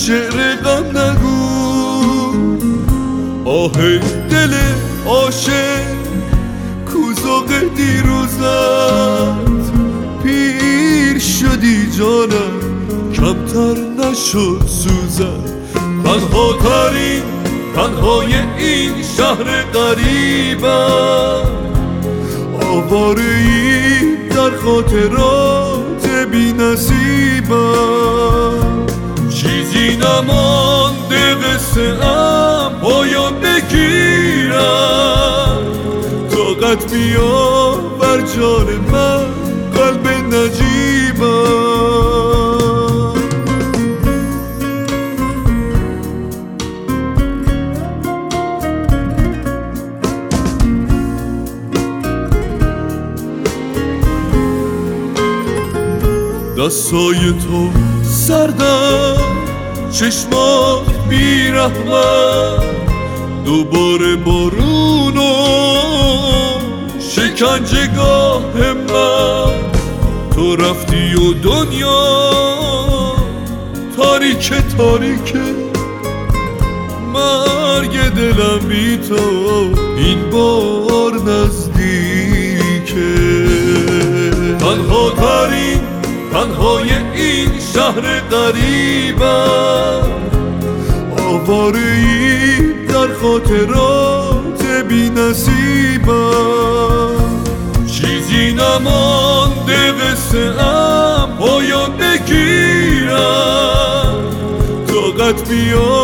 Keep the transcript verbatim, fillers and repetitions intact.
شعر غم نگو، آه دل عاشق کوزاق دیروزت. پیر شدی جانم کمتر نشد سوزت. تنها ترین تنهای این شهر غریبم، آواره ای در خاطرات بی نصیبم. چیزی نمانده قصه ام پایان بگیرم. طاقت بیاور جان من قلب نجیبم. دستای تو سردم، چشمات بیرحمت، دوباره بارون و شکنجهگاه من. تو رفتی و دنیا تاریک تاریکه، مرگ دلم بی تو این بار نزدیکه. تنها ترین تنهای این شهر غریبم، آواره ای در خاطرات بی نصیبم. چیزی نمانده قصه ام پایان بگیرم. طاقت بیار